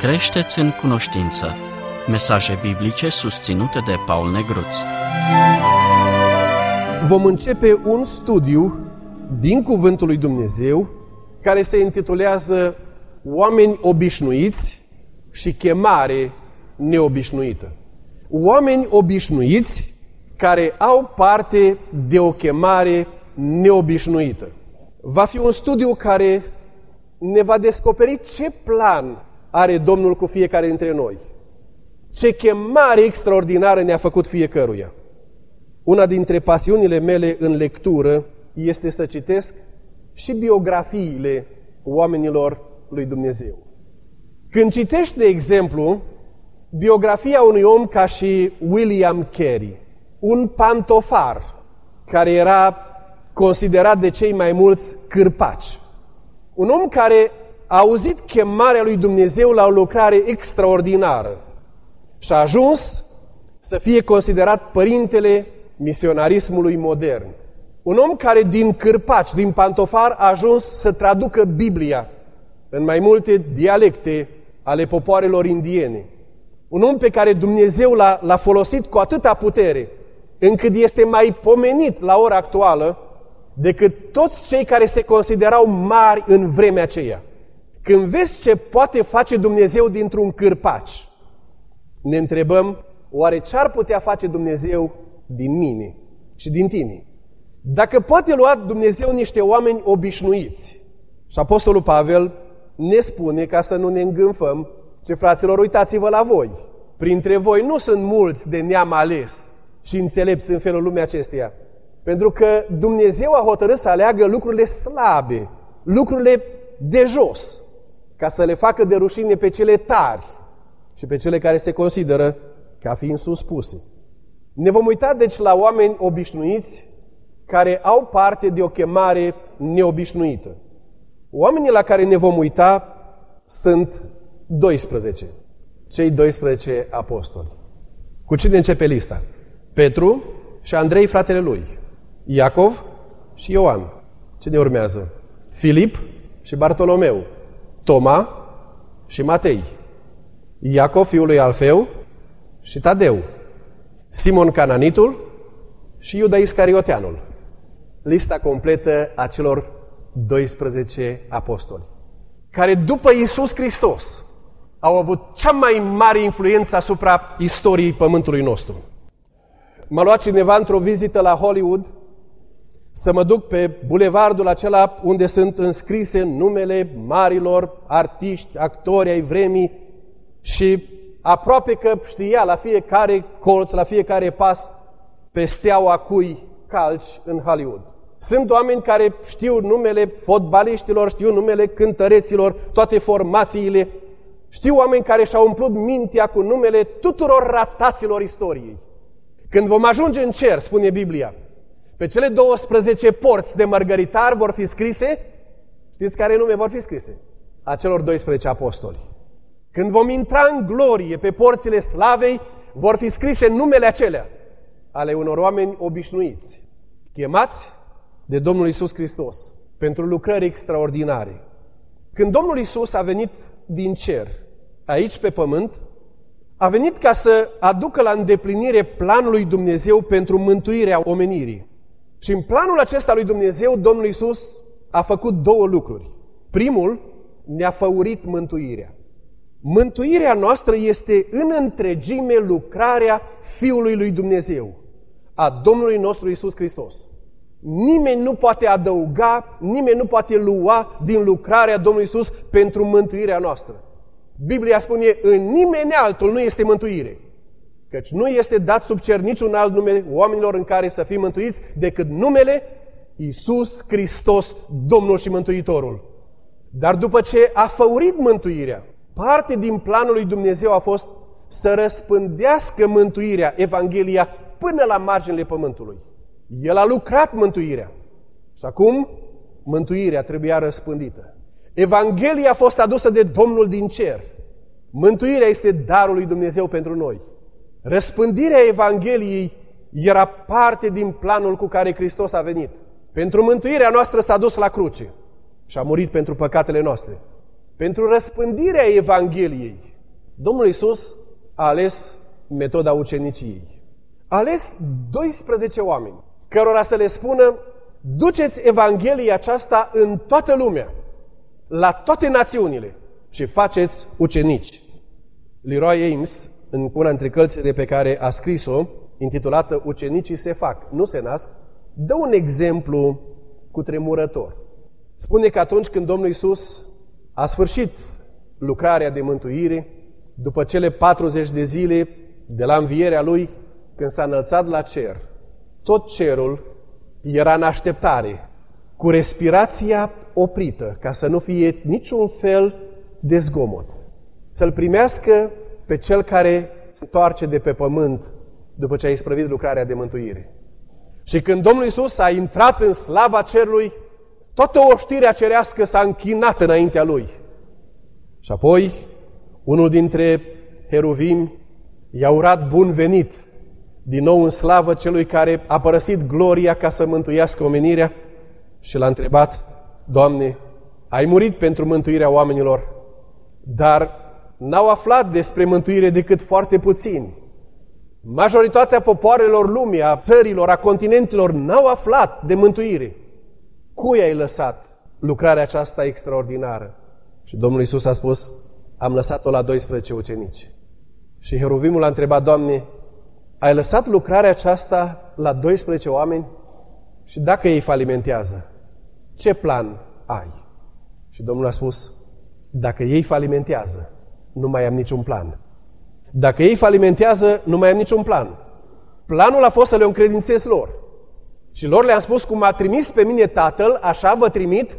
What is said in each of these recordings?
Creșteți în cunoștință. Mesaje biblice susținute de Paul Negruț. Vom începe un studiu din Cuvântul lui Dumnezeu care se intitulează Oameni obișnuiți și chemare neobișnuită. Oameni obișnuiți care au parte de o chemare neobișnuită. Va fi un studiu care ne va descoperi ce plan are Domnul cu fiecare dintre noi. Ce chemare extraordinară ne-a făcut fiecăruia. Una dintre pasiunile mele în lectură este să citesc și biografiile oamenilor lui Dumnezeu. Când citești, de exemplu, biografia unui om ca și William Carey, un pantofar care era considerat de cei mai mulți cârpaci, un om care a auzit chemarea lui Dumnezeu la o lucrare extraordinară și a ajuns să fie considerat părintele misionarismului modern. Un om care din cârpaci, din pantofar, a ajuns să traducă Biblia în mai multe dialecte ale popoarelor indiene. Un om pe care Dumnezeu l-a folosit cu atâta putere, încât este mai pomenit la ora actuală decât toți cei care se considerau mari în vremea aceea. Când vezi ce poate face Dumnezeu dintr-un cârpaci, ne întrebăm, oare ce ar putea face Dumnezeu din mine și din tine? Dacă poate lua Dumnezeu niște oameni obișnuiți, și Apostolul Pavel ne spune, ca să nu ne îngânfăm, ce fraților, uitați-vă la voi. Printre voi nu sunt mulți de neam ales și înțelepți în felul lumii acesteia. Pentru că Dumnezeu a hotărât să aleagă lucrurile slabe, lucrurile de jos, ca să le facă de rușine pe cele tari și pe cele care se consideră ca fiind suspuse. Ne vom uita deci la oameni obișnuiți care au parte de o chemare neobișnuită. Oamenii la care ne vom uita sunt 12. Cei 12 apostoli. Cu cine începe lista? Petru și Andrei, fratele lui. Iacov și Ioan. Cine urmează? Filip și Bartolomeu. Toma și Matei. Iacov, fiul lui Alfeu și Tadeu. Simon Cananitul și Iuda Iscarioteanul. Lista completă a celor 12 apostoli, care după Iisus Hristos au avut cea mai mare influență asupra istoriei pământului nostru. M-a luat cineva într-o vizită la Hollywood să mă duc pe bulevardul acela unde sunt înscrise numele marilor artiști, actori ai vremii și aproape că știa la fiecare colț, la fiecare pas pe steaua cui calci în Hollywood. Sunt oameni care știu numele fotbaliștilor, știu numele cântăreților, toate formațiile. Știu oameni care și-au umplut mintea cu numele tuturor rataților istoriei. Când vom ajunge în cer, spune Biblia, pe cele 12 porți de mărgăritar vor fi scrise, știți care nume vor fi scrise? A celor 12 apostoli. Când vom intra în glorie pe porțile slavei, vor fi scrise numele acelea ale unor oameni obișnuiți, chemați de Domnul Iisus Hristos pentru lucrări extraordinare. Când Domnul Iisus a venit din cer, aici pe pământ, a venit ca să aducă la îndeplinire planul lui Dumnezeu pentru mântuirea omenirii. Și în planul acesta lui Dumnezeu, Domnul Iisus a făcut două lucruri. Primul, ne-a făurit mântuirea. Mântuirea noastră este în întregime lucrarea Fiului lui Dumnezeu, a Domnului nostru Iisus Hristos. Nimeni nu poate adăuga, nimeni nu poate lua din lucrarea Domnului Iisus pentru mântuirea noastră. Biblia spune, în nimeni altul nu este mântuire, căci nu este dat sub cer niciun alt nume oamenilor în care să fim mântuiți decât numele Iisus Hristos, Domnul și Mântuitorul. Dar după ce a făurit mântuirea, parte din planul lui Dumnezeu a fost să răspândească mântuirea, Evanghelia, până la marginile pământului. El a lucrat mântuirea și acum mântuirea trebuia răspândită. Evanghelia a fost adusă de Domnul din cer. Mântuirea este darul lui Dumnezeu pentru noi. Răspândirea Evangheliei era parte din planul cu care Hristos a venit. Pentru mântuirea noastră s-a dus la cruce și a murit pentru păcatele noastre. Pentru răspândirea Evangheliei Domnul Iisus a ales metoda uceniciei. A ales 12 oameni, cărora să le spună: duceți Evanghelia aceasta în toată lumea, la toate națiunile și faceți ucenici. Leroy Ames, în una dintre cărțile pe care a scris-o, intitulată Ucenicii se fac, nu se nasc, dă un exemplu cutremurător. Spune că atunci când Domnul Iisus a sfârșit lucrarea de mântuire, după cele 40 de zile de la învierea Lui, când s-a înălțat la cer, tot cerul era în așteptare, cu respirația oprită, ca să nu fie niciun fel de zgomot. Să-L primească pe Cel care se întoarce de pe pământ după ce a isprăvit lucrarea de mântuire. Și când Domnul Iisus a intrat în slava cerului, toată oștirea cerească s-a închinat înaintea Lui. Și apoi, unul dintre heruvimi i-a urat bun venit din nou în slavă celui care a părăsit gloria ca să mântuiască omenirea și l-a întrebat: Doamne, ai murit pentru mântuirea oamenilor, dar n-au aflat despre mântuire decât foarte puțini. Majoritatea popoarelor lumii, a țărilor, a continentelor n-au aflat de mântuire. Cui ai lăsat lucrarea aceasta extraordinară? Și Domnul Iisus a spus: am lăsat-o la 12 ucenici. Și heruvimul a întrebat: Doamne, ai lăsat lucrarea aceasta la 12 oameni? Și dacă ei falimentează, ce plan ai? Și Domnul a spus: dacă ei falimentează, nu mai am niciun plan. Dacă ei falimentează, nu mai am niciun plan. Planul a fost să le încredințez lor. Și lor le-am spus: cum m-a trimis pe mine Tatăl, așa vă trimit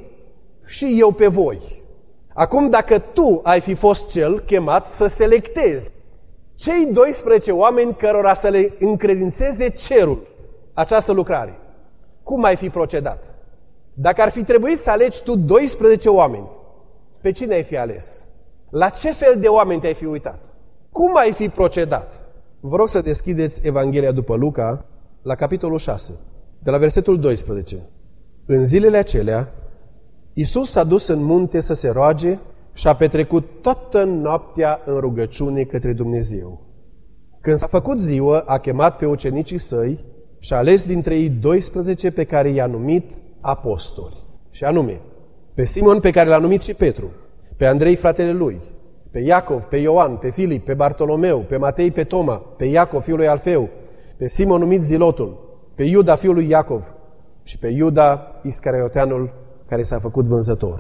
și eu pe voi. Acum, dacă tu ai fi fost cel chemat să selectezi cei 12 oameni cărora să le încredințeze cerul, această lucrare, cum ai fi procedat? Dacă ar fi trebuit să alegi tu 12 oameni, pe cine ai fi ales? La ce fel de oameni te-ai fi uitat? Cum ai fi procedat? Vă rog să deschideți Evanghelia după Luca, la capitolul 6, de la versetul 12. În zilele acelea, Iisus s-a dus în munte să se roage și a petrecut toată noaptea în rugăciune către Dumnezeu. Când s-a făcut ziua, a chemat pe ucenicii săi și a ales dintre ei 12 pe care i-a numit apostoli. Și anume, pe Simon, pe care l-a numit și Petru, pe Andrei, fratele lui, pe Iacov, pe Ioan, pe Filip, pe Bartolomeu, pe Matei, pe Toma, pe Iacov, fiul lui Alfeu, pe Simon numit Zilotul, pe Iuda, fiul lui Iacov și pe Iuda Iscarioteanul, care s-a făcut vânzător.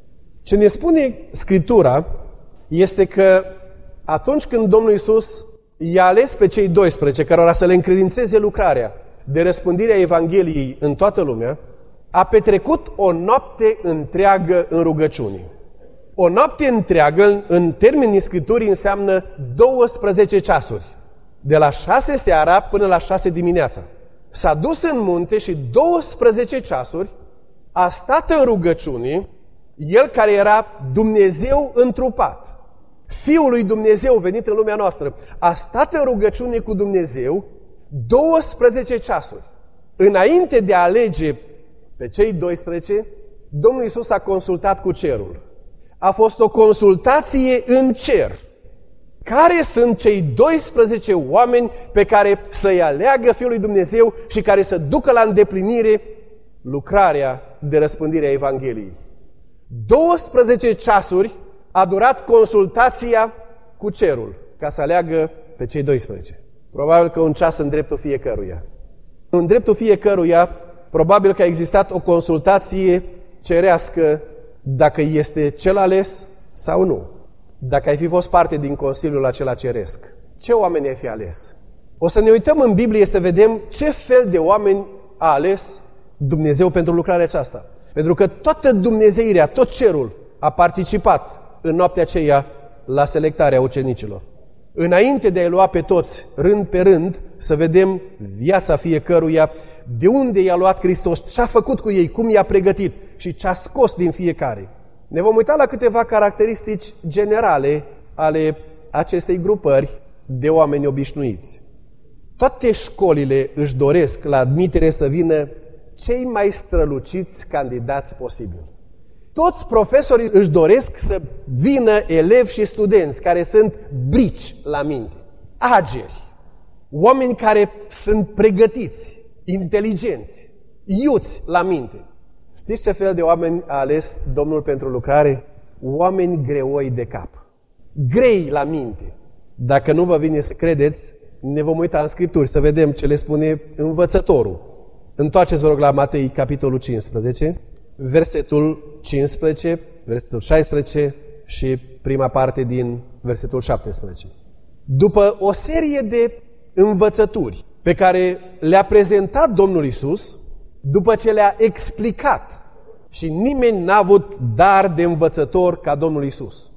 Ce ne spune Scriptura este că atunci când Domnul Iisus i-a ales pe cei 12 cărora să le încredințeze lucrarea de răspândire a Evangheliei în toată lumea, a petrecut o noapte întreagă în rugăciune. O noapte întreagă, în termenii Scripturii, înseamnă 12 ceasuri. De la 6 seara până la 6 dimineața. S-a dus în munte și 12 ceasuri a stat în rugăciune, El care era Dumnezeu întrupat, Fiul lui Dumnezeu venit în lumea noastră, a stat în rugăciune cu Dumnezeu 12 ceasuri. Înainte de a alege pe cei 12, Domnul Iisus a consultat cu cerul. A fost o consultație în cer. Care sunt cei 12 oameni pe care să-i aleagă Fiul lui Dumnezeu și care să ducă la îndeplinire lucrarea de răspândire a Evangheliei? 12 ceasuri a durat consultația cu cerul ca să aleagă pe cei 12. Probabil că un ceas în dreptul fiecăruia. În dreptul fiecăruia, probabil că a existat o consultație cerească dacă este cel ales sau nu. Dacă ai fi fost parte din Consiliul acela ceresc, ce oameni ai fi ales? O să ne uităm în Biblie să vedem ce fel de oameni a ales Dumnezeu pentru lucrarea aceasta. Pentru că toată Dumnezeirea, tot cerul a participat în noaptea aceea la selectarea ucenicilor. Înainte de a-i lua pe toți, rând pe rând, să vedem viața fiecăruia, de unde i-a luat Hristos, ce a făcut cu ei, cum i-a pregătit și ce a scos din fiecare. Ne vom uita la câteva caracteristici generale ale acestei grupări de oameni obișnuiți. Toate școlile își doresc la admitere să vină cei mai străluciți candidați posibili. Toți profesorii își doresc să vină elevi și studenți care sunt brici la minte, ageri, oameni care sunt pregătiți, inteligenți, iuți la minte. Știți ce fel de oameni a ales Domnul pentru lucrare? Oameni greoi de cap, grei la minte. Dacă nu vă vine să credeți, ne vom uita în Scripturi să vedem ce le spune învățătorul. Întoarceți, vă rog, la Matei, capitolul 15, versetul 15, versetul 16 și prima parte din versetul 17. După o serie de învățături pe care le-a prezentat Domnul Iisus, după ce le-a explicat, și nimeni n-a avut dar de învățător ca Domnul Iisus.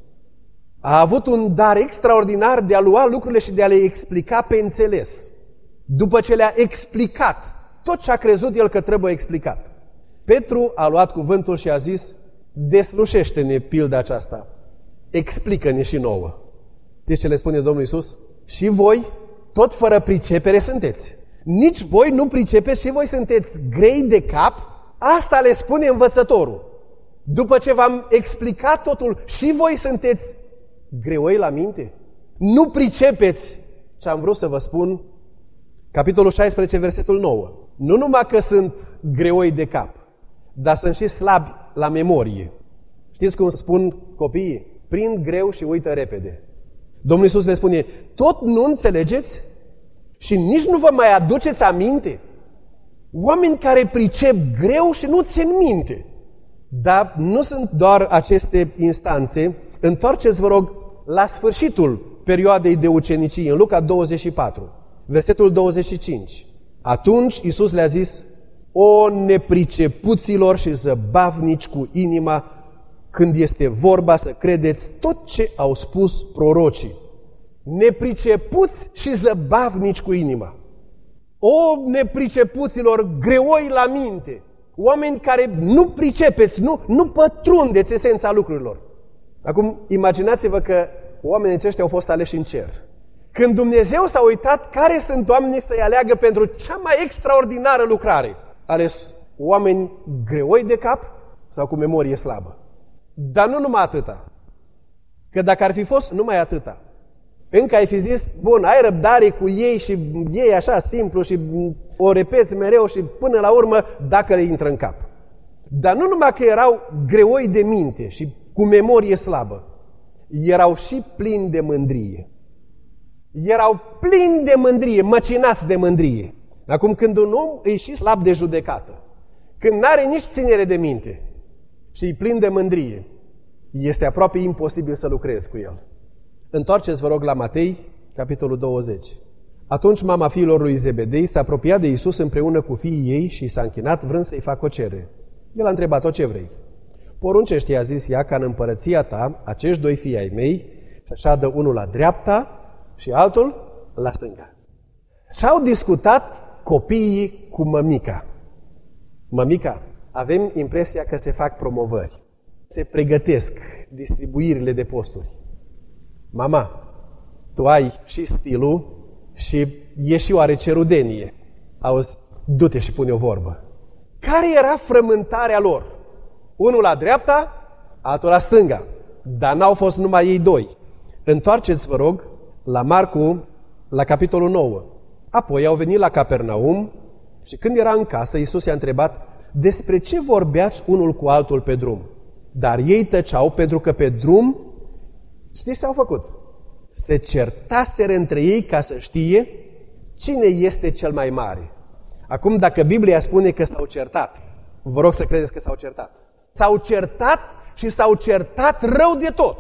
A avut un dar extraordinar de a lua lucrurile și de a le explica pe înțeles. După ce le-a explicat tot ce a crezut el că trebuie explicat, Petru a luat cuvântul și a zis: deslușește-ne pilda aceasta, explică-ne și nouă. Știți ce le spune Domnul Iisus? Și voi, tot fără pricepere sunteți. Nici voi nu pricepeți și voi sunteți grei de cap. Asta le spune învățătorul. După ce v-am explicat totul, și voi sunteți greoi la minte? Nu pricepeți ce am vrut să vă spun? Capitolul 16, versetul 9. Nu numai că sunt greoi de cap, dar sunt și slabi la memorie. Știți cum spun copiii? Prind greu și uită repede. Domnul Iisus le spune: tot nu înțelegeți și nici nu vă mai aduceți aminte? Oameni care pricep greu și nu țin minte. Dar nu sunt doar aceste instanțe. Întoarceți, vă rog, la sfârșitul perioadei de ucenicie, în Luca 24, versetul 25. Atunci Iisus le-a zis: o nepricepuților și zăbavnici cu inima, când este vorba să credeți tot ce au spus prorocii. Nepricepuți și zăbavnici cu inima. O nepricepuților, greoi la minte, oameni care nu pricepeți, nu pătrundeți esența lucrurilor. Acum, imaginați-vă că oamenii aceștia au fost aleși în cer. Când Dumnezeu s-a uitat care sunt oamenii să-i aleagă pentru cea mai extraordinară lucrare, a ales oameni greoi de cap sau cu memorie slabă. Dar nu numai atâta. Că dacă ar fi fost numai atâta, încă ai fi zis: bun, ai răbdare cu ei și ei așa simplu și o repeți mereu și până la urmă dacă le intră în cap. Dar nu numai că erau greoi de minte și cu memorie slabă, erau și plini de mândrie. Erau plini de mândrie, măcinați de mândrie. Acum, când un om e și slab de judecată, când n-are nici ținere de minte și e plin de mândrie, este aproape imposibil să lucrezi cu el. Întoarceți, vă rog, la Matei, capitolul 20. Atunci mama fiilor lui Zebedei s-a apropiat de Iisus împreună cu fiii ei și s-a închinat vrând să-i facă o cerere. El a întrebat-o: ce vrei? Poruncește, i-a zis ea, ca în împărăția ta acești doi fii ai mei să șadă unul la dreapta și altul la stânga. Și-au discutat copiii cu mămica. Mămica, avem impresia că se fac promovări. Se pregătesc distribuirile de posturi. Mama, tu ai și stilul și e și oarece rudenie. Auzi, du-te și pune o vorbă. Care era frământarea lor? Unul la dreapta, altul la stânga. Dar n-au fost numai ei doi. Întoarceți, vă rog, la Marcu, la capitolul 9. Apoi au venit la Capernaum și când era în casă, Iisus i-a întrebat: despre ce vorbeați unul cu altul pe drum? Dar ei tăceau pentru că pe drum, știți ce au făcut? Se certaseră între ei ca să știe cine este cel mai mare. Acum, dacă Biblia spune că s-au certat, vă rog să credeți că s-au certat. S-au certat și s-au certat rău de tot.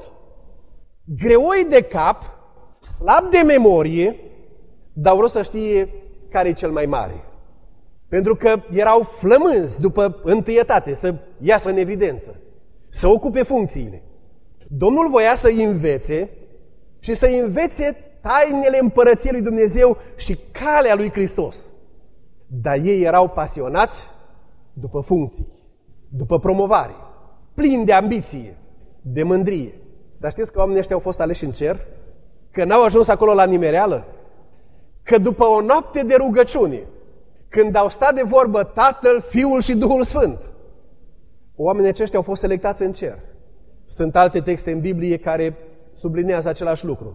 Greoi de cap, slab de memorie, dar vreau să știe care e cel mai mare. Pentru că erau flămânzi după întâietate, să iasă în evidență, să ocupe funcțiile. Domnul voia să învețe și să învețe tainele împărăției lui Dumnezeu și calea lui Hristos. Dar ei erau pasionați după funcții, după promovare, plini de ambiție, de mândrie. Dar știți că oamenii ăștia au fost aleși în cer? Că n-au ajuns acolo la nimereală? Că după o noapte de rugăciune, când au stat de vorbă Tatăl, Fiul și Duhul Sfânt, Oamenii aceștia au fost selectați în cer. Sunt alte texte în Biblie care sublinează același lucru.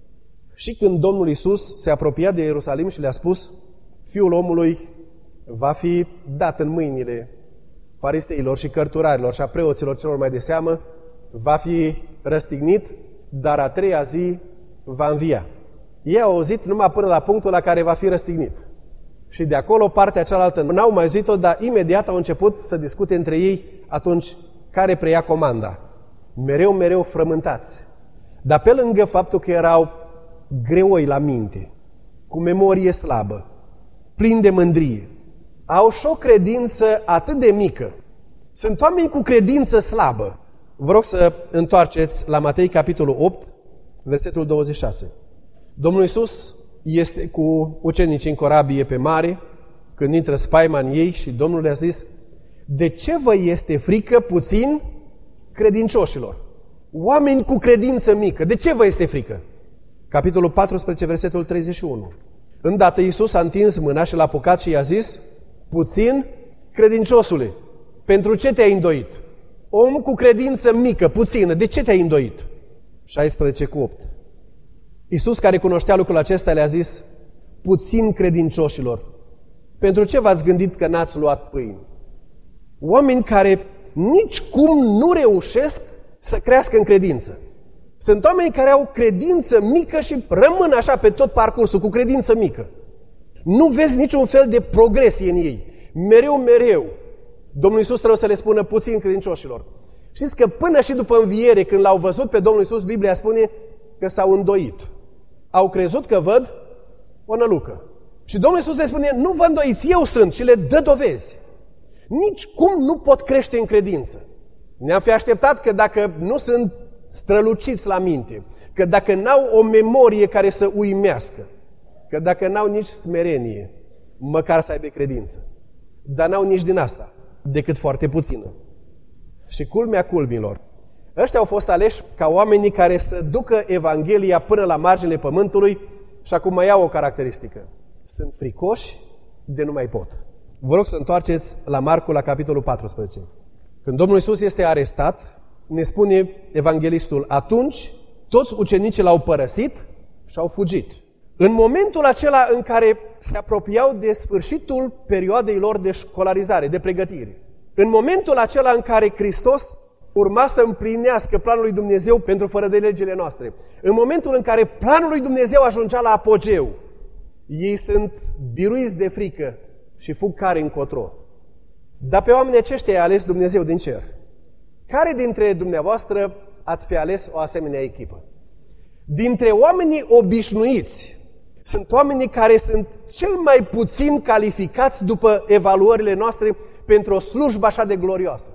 Și când Domnul Iisus se apropia de Ierusalim și le-a spus: Fiul omului va fi dat în mâinile fariseilor și cărturarilor și a preoților celor mai de seamă, va fi răstignit, dar a treia zi va învia. Ei au auzit numai până la punctul la care va fi răstignit. Și de acolo, partea cealaltă n-au mai auzit-o, dar imediat au început să discute între ei atunci care preia comanda. Mereu frământați. Dar pe lângă faptul că erau greoi la minte, cu memorie slabă, plini de mândrie, au și o credință atât de mică. Sunt oameni cu credință slabă. Vă rog să întoarceți la Matei, capitolul 8, versetul 26. Domnul Iisus este cu ucenicii în corabie pe mare, când intră spaima în ei și Domnul le-a zis: de ce vă este frică puțin credincioșilor? Oameni cu credință mică, de ce vă este frică? Capitolul 14, versetul 31. Îndată Iisus a întins mâna și l-a apucat și i-a zis: puțin credinciosule, pentru ce te-ai îndoit? Om cu credință mică, puțină, de ce te-ai îndoit? 16:8. Iisus, care cunoștea lucrul acesta, le-a zis: puțin credincioșilor, pentru ce v-ați gândit că n-ați luat pâini? Oameni care nici cum nu reușesc să crească în credință. Sunt oameni care au credință mică și rămân așa pe tot parcursul, cu credință mică. Nu vezi niciun fel de progresie în ei. Mereu. Domnul Iisus trebuie să le spună puțin credincioșilor. Știți că până și după înviere, când l-au văzut pe Domnul Iisus, Biblia spune că s-au îndoit. Au crezut că văd o nălucă. Și Domnul Iisus le spune: nu vă îndoiți, eu sunt, și le dă dovezi. Nici cum nu pot crește în credință. Ne-am fi așteptat că dacă nu sunt străluciți la minte, că dacă n-au o memorie care să uimească, că dacă n-au nici smerenie, măcar să aibă credință. Dar n-au nici din asta, decât foarte puțină. Și culmea culmilor, ăștia au fost aleși ca oamenii care să ducă Evanghelia până la marginile pământului și acum mai au o caracteristică. Sunt fricoși de nu mai pot. Vă rog să întoarceți la Marcu, la capitolul 14. Când Domnul Iisus este arestat, ne spune evanghelistul: atunci toți ucenicii l-au părăsit și au fugit. În momentul acela în care se apropiau de sfârșitul perioadei lor de școlarizare, de pregătire, în momentul acela în care Hristos urma să împlinească planul lui Dumnezeu pentru fără de legile noastre, în momentul în care planul lui Dumnezeu ajungea la apogeu, ei sunt biruiți de frică și fug care încotro. Dar pe oamenii aceștia i-a ales Dumnezeu din cer. Care dintre dumneavoastră ați fi ales o asemenea echipă? Dintre oamenii obișnuiți, sunt oamenii care sunt cel mai puțin calificați după evaluările noastre pentru o slujbă așa de glorioasă.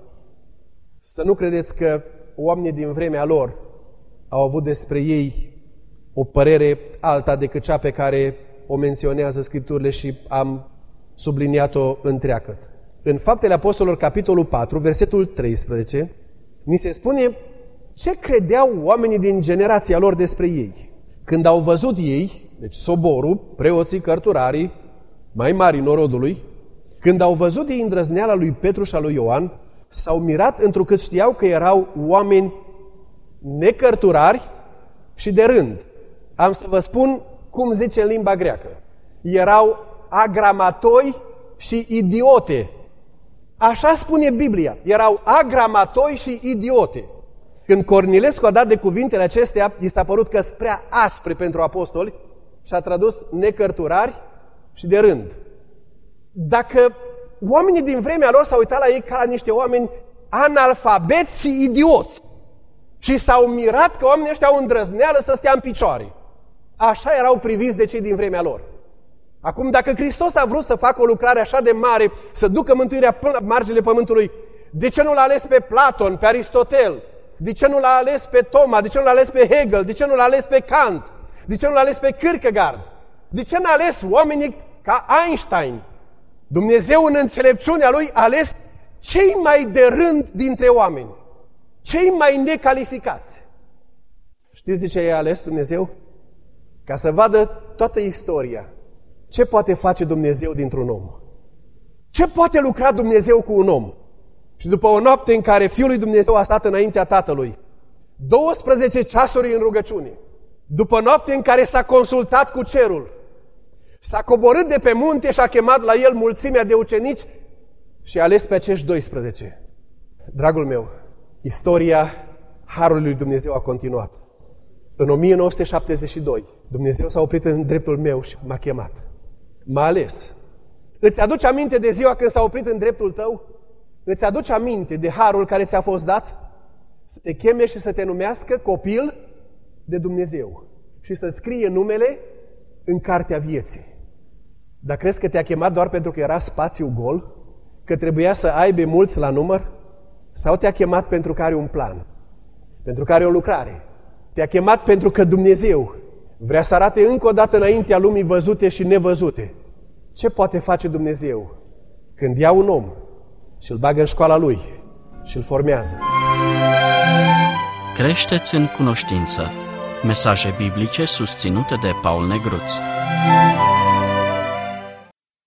Să nu credeți că oamenii din vremea lor au avut despre ei o părere alta decât cea pe care o menționează Scripturile și am subliniat-o întreagăt. În Faptele Apostolilor, capitolul 4, versetul 13, ni se spune ce credeau oamenii din generația lor despre ei. Când au văzut ei, deci soborul, preoții, cărturarii, mai mari norodului, când au văzut ei îndrăzneala lui Petru și a lui Ioan, s-au mirat întrucât știau că erau oameni necărturari și de rând. Am să vă spun cum zice în limba greacă. Erau agramatoi și idiote. Așa spune Biblia. Erau agramatoi și idiote. Când Cornilescu a dat de cuvintele acestea, i s-a părut că sunt prea aspre pentru apostoli și a tradus necărturari și de rând. Dacă oamenii din vremea lor s-au uitat la ei ca la niște oameni analfabeți și idioți și s-au mirat că oamenii ăștia au îndrăzneală să stea în picioare. Așa erau priviți de cei din vremea lor. Acum, dacă Hristos a vrut să facă o lucrare așa de mare, să ducă mântuirea până la marginile pământului, de ce nu l-a ales pe Platon, pe Aristotel? De ce nu l-a ales pe Toma? De ce nu l-a ales pe Hegel? De ce nu l-a ales pe Kant? De ce nu l-a ales pe Kierkegaard? De ce n-a ales oamenii ca Einstein? Dumnezeu, în înțelepciunea Lui, a ales cei mai de rând dintre oameni, cei mai necalificați. Știți de ce i-a ales Dumnezeu? Ca să vadă toată istoria. Ce poate face Dumnezeu dintr-un om? Ce poate lucra Dumnezeu cu un om? Și după o noapte în care Fiul lui Dumnezeu a stat înaintea Tatălui, 12 ceasuri în rugăciune, după noapte în care s-a consultat cu cerul, s-a coborât de pe munte și a chemat la el mulțimea de ucenici și a ales pe acești 12. Dragul meu, istoria Harului lui Dumnezeu a continuat. În 1972, Dumnezeu s-a oprit în dreptul meu și m-a chemat. M-a ales. Îți aduci aminte de ziua când s-a oprit în dreptul tău? Îți aduci aminte de harul care ți-a fost dat? Să te cheme și să te numească copil de Dumnezeu și să-ți scrie numele în cartea vieții. Dar crezi că te-a chemat doar pentru că era spațiu gol? Că trebuia să aibă mulți la număr? Sau te-a chemat pentru că are un plan? Pentru că are o lucrare? Te-a chemat pentru că Dumnezeu vrea să arate încă o dată înaintea lumii văzute și nevăzute. Ce poate face Dumnezeu când ia un om și îl bagă în școala lui și îl formează? Creșteți în cunoștință. Mesaje biblice susținute de Paul Negruț.